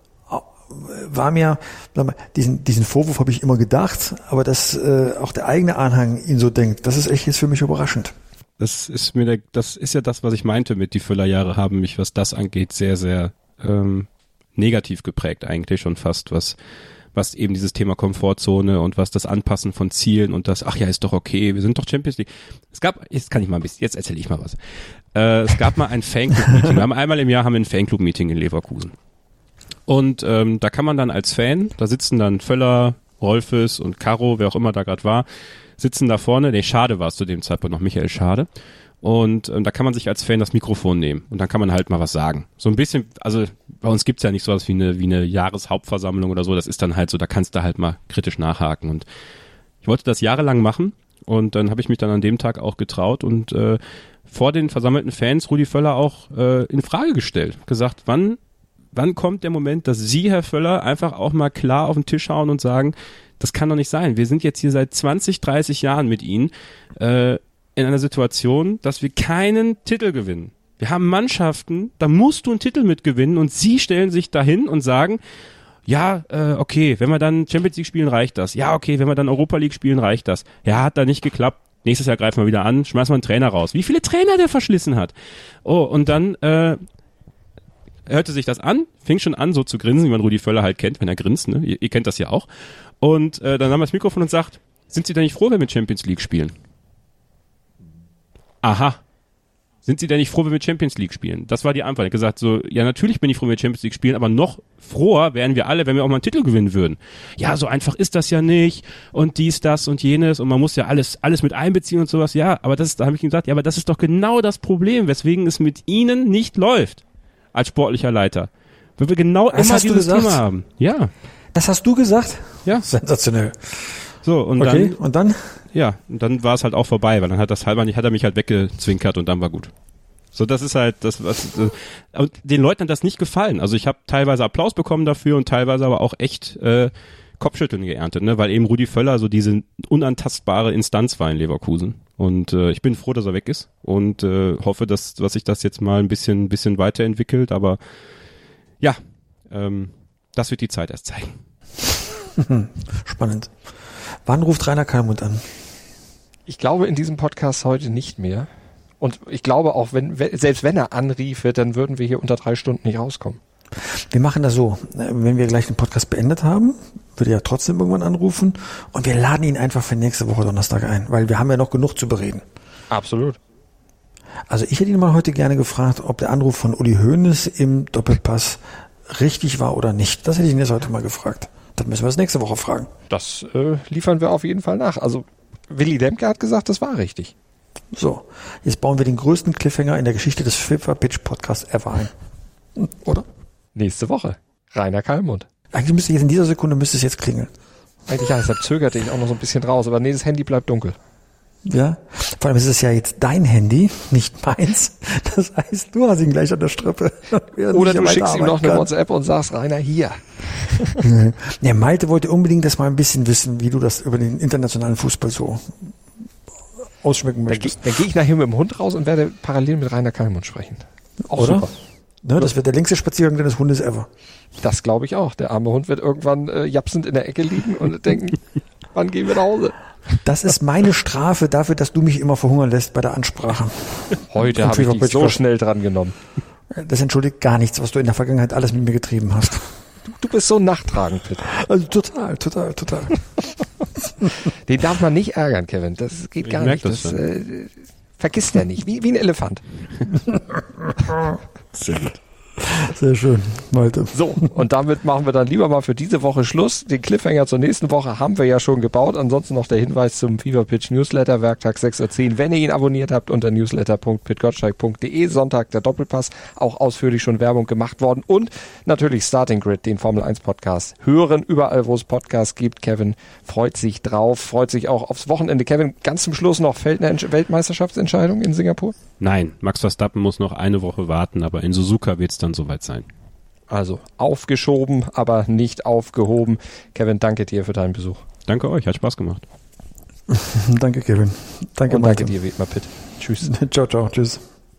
sag mal, diesen Vorwurf habe ich immer gedacht, aber dass auch der eigene Anhang ihn so denkt, das ist echt jetzt für mich überraschend. Das ist ja das, was ich meinte mit die Völler-Jahre haben mich, was das angeht, sehr, sehr negativ geprägt eigentlich schon fast, was eben dieses Thema Komfortzone und was das Anpassen von Zielen und das, ach ja, ist doch okay, wir sind doch Champions League. Jetzt erzähle ich mal was. Es gab mal ein Fanclub-Meeting. Einmal im Jahr haben wir ein Fanclub-Meeting in Leverkusen. Und da kann man dann als Fan, da sitzen dann Völler, Rolfes und Caro, wer auch immer da gerade war, sitzen da vorne, Schade war es zu dem Zeitpunkt noch, Michael Schade. Und da kann man sich als Fan das Mikrofon nehmen und dann kann man halt mal was sagen. So ein bisschen, also bei uns gibt's ja nicht sowas wie eine Jahreshauptversammlung oder so, das ist dann halt so, da kannst du halt mal kritisch nachhaken. Und ich wollte das jahrelang machen und dann habe ich mich dann an dem Tag auch getraut und vor den versammelten Fans Rudi Völler auch in Frage gestellt. Gesagt, wann kommt der Moment, dass Sie, Herr Völler, einfach auch mal klar auf den Tisch hauen und sagen, das kann doch nicht sein. Wir sind jetzt hier seit 20, 30 Jahren mit Ihnen in einer Situation, dass wir keinen Titel gewinnen. Wir haben Mannschaften, da musst du einen Titel mitgewinnen und Sie stellen sich dahin und sagen, ja, okay, wenn wir dann Champions League spielen, reicht das. Ja, okay, wenn wir dann Europa League spielen, reicht das. Ja, hat da nicht geklappt. Nächstes Jahr greifen wir wieder an, schmeißen wir einen Trainer raus. Wie viele Trainer der verschlissen hat. Oh, und dann hörte sich das an, fing schon an so zu grinsen, wie man Rudi Völler halt kennt, wenn er grinst, ne? Ihr kennt das ja auch. Und dann nahm er das Mikrofon und sagt, sind Sie denn nicht froh, wenn wir Champions League spielen? Aha. Sind Sie denn nicht froh, wenn wir Champions League spielen? Das war die Antwort. Er hat gesagt so, ja natürlich bin ich froh, wenn wir Champions League spielen, aber noch froher wären wir alle, wenn wir auch mal einen Titel gewinnen würden. Ja, so einfach ist das ja nicht und dies, das und jenes und man muss ja alles mit einbeziehen und sowas. Ja, aber da habe ich ihm gesagt, ja, aber das ist doch genau das Problem, weswegen es mit Ihnen nicht läuft als sportlicher Leiter. Weil wir genau immer dieses Thema haben. Ja. Das hast du gesagt? Ja. Sensationell. So, und okay, dann. Und dann? Ja, und dann war es halt auch vorbei, weil dann hat er mich halt weggezwinkert und dann war gut. So, das ist halt das, was und den Leuten hat das nicht gefallen. Also ich habe teilweise Applaus bekommen dafür und teilweise aber auch echt Kopfschütteln geerntet, ne, weil eben Rudi Völler so diese unantastbare Instanz war in Leverkusen. Und ich bin froh, dass er weg ist und hoffe, dass sich das jetzt mal ein bisschen weiterentwickelt. Aber ja, das wird die Zeit erst zeigen. Spannend. Wann ruft Rainer Kallmund an? Ich glaube in diesem Podcast heute nicht mehr. Und ich glaube auch, selbst wenn er anriefe, dann würden wir hier unter 3 Stunden nicht rauskommen. Wir machen das so, wenn wir gleich den Podcast beendet haben, würde er ja trotzdem irgendwann anrufen und wir laden ihn einfach für nächste Woche Donnerstag ein, weil wir haben ja noch genug zu bereden. Absolut. Also ich hätte ihn mal heute gerne gefragt, ob der Anruf von Uli Hoeneß im Doppelpass richtig war oder nicht. Das hätte ich ihn jetzt heute mal gefragt. Das müssen wir das nächste Woche fragen. Das liefern wir auf jeden Fall nach. Also Willy Lemke hat gesagt, das war richtig. So, jetzt bauen wir den größten Cliffhanger in der Geschichte des FIFA Pitch Podcasts ever ein. Oder? Nächste Woche. Rainer Kallmund. Eigentlich müsste jetzt in dieser Sekunde es jetzt klingeln. Eigentlich ja, deshalb zögerte ich auch noch so ein bisschen raus. Aber nee, das Handy bleibt dunkel. Ja, vor allem ist es ja jetzt dein Handy, nicht meins. Das heißt, du hast ihn gleich an der Strippe. Oder du schickst ihm noch eine WhatsApp und sagst, Rainer, hier. Ja, Malte wollte unbedingt das mal ein bisschen wissen, wie du das über den internationalen Fußball so ausschmücken möchtest. Dann gehe ich nachher mit dem Hund raus und werde parallel mit Rainer Kallmund sprechen. Auch oder? Super. Ne, das wird der längste Spaziergang deines Hundes ever. Das glaube ich auch. Der arme Hund wird irgendwann japsend in der Ecke liegen und denken, wann gehen wir nach Hause? Das ist meine Strafe dafür, dass du mich immer verhungern lässt bei der Ansprache. Heute habe ich dich so schnell dran genommen. Das entschuldigt gar nichts, was du in der Vergangenheit alles mit mir getrieben hast. Du bist so nachtragend, Pitt. Also total. Den darf man nicht ärgern, Kevin. Das geht gar nicht. Das vergisst er nicht. Wie ein Elefant. Sehr gut. Sehr schön, Malte. So, und damit machen wir dann lieber mal für diese Woche Schluss. Den Cliffhanger zur nächsten Woche haben wir ja schon gebaut. Ansonsten noch der Hinweis zum FIFA Pitch Newsletter, Werktag 6:10 Uhr. Wenn ihr ihn abonniert habt, unter newsletter.pitgottschalk.de. Sonntag der Doppelpass, auch ausführlich schon Werbung gemacht worden. Und natürlich Starting Grid, den Formel 1 Podcast. Hören überall, wo es Podcasts gibt. Kevin freut sich drauf, freut sich auch aufs Wochenende. Kevin, ganz zum Schluss noch, fällt eine Weltmeisterschaftsentscheidung in Singapur? Nein, Max Verstappen muss noch eine Woche warten, aber in Suzuka wird es dann soweit sein. Also aufgeschoben, aber nicht aufgehoben. Kevin, danke dir für deinen Besuch. Danke euch, hat Spaß gemacht. Danke, Kevin. Danke, und danke dir, wie immer, Pitt. Tschüss. Ciao, tschüss.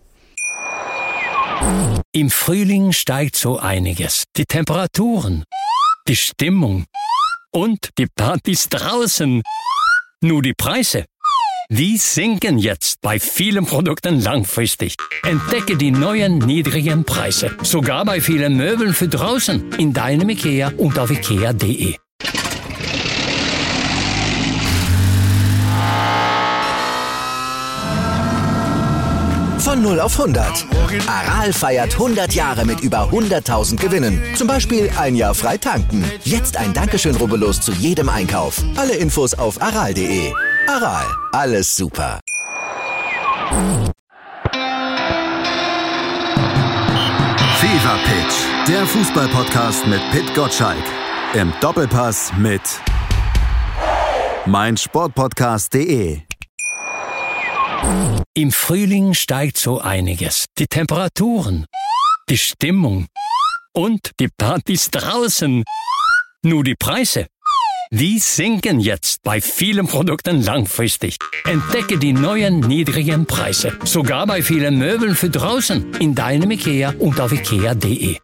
Im Frühling steigt so einiges. Die Temperaturen, die Stimmung und die Partys draußen. Nur die Preise, die sinken jetzt bei vielen Produkten langfristig. Entdecke die neuen niedrigen Preise. Sogar bei vielen Möbeln für draußen. In deinem IKEA und auf IKEA.de. Von 0 auf 100. Aral feiert 100 Jahre mit über 100.000 Gewinnen. Zum Beispiel ein Jahr frei tanken. Jetzt ein Dankeschön, rubbellos zu jedem Einkauf. Alle Infos auf aral.de. Aral, alles super. FIFA Pitch, der Fußballpodcast mit Pitt Gottschalk. Im Doppelpass mit meinsportpodcast.de. Im Frühling steigt so einiges. Die Temperaturen, die Stimmung und die Partys draußen. Nur die Preise, die sinken jetzt bei vielen Produkten langfristig. Entdecke die neuen niedrigen Preise. Sogar bei vielen Möbeln für draußen. In deinem IKEA und auf IKEA.de.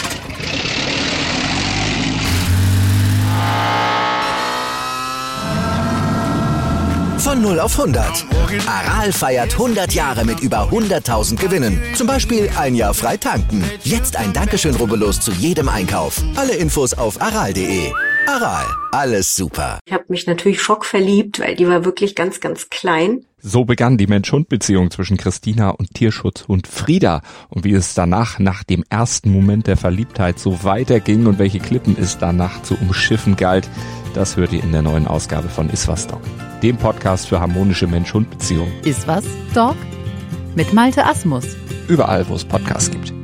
Von 0 auf 100. Aral feiert 100 Jahre mit über 100.000 Gewinnen. Zum Beispiel ein Jahr frei tanken. Jetzt ein Dankeschön, rubbellos zu jedem Einkauf. Alle Infos auf aral.de. Aral, alles super. Ich habe mich natürlich schockverliebt, weil die war wirklich ganz, ganz klein. So begann die Mensch-Hund-Beziehung zwischen Christina und Tierschutzhund Frieda. Und wie es danach, nach dem ersten Moment der Verliebtheit, so weiterging und welche Klippen es danach zu umschiffen galt, das hört ihr in der neuen Ausgabe von Iswas Dog, dem Podcast für harmonische Mensch-Hund-Beziehungen. Iswas Dog mit Malte Asmus. Überall, wo es Podcasts gibt.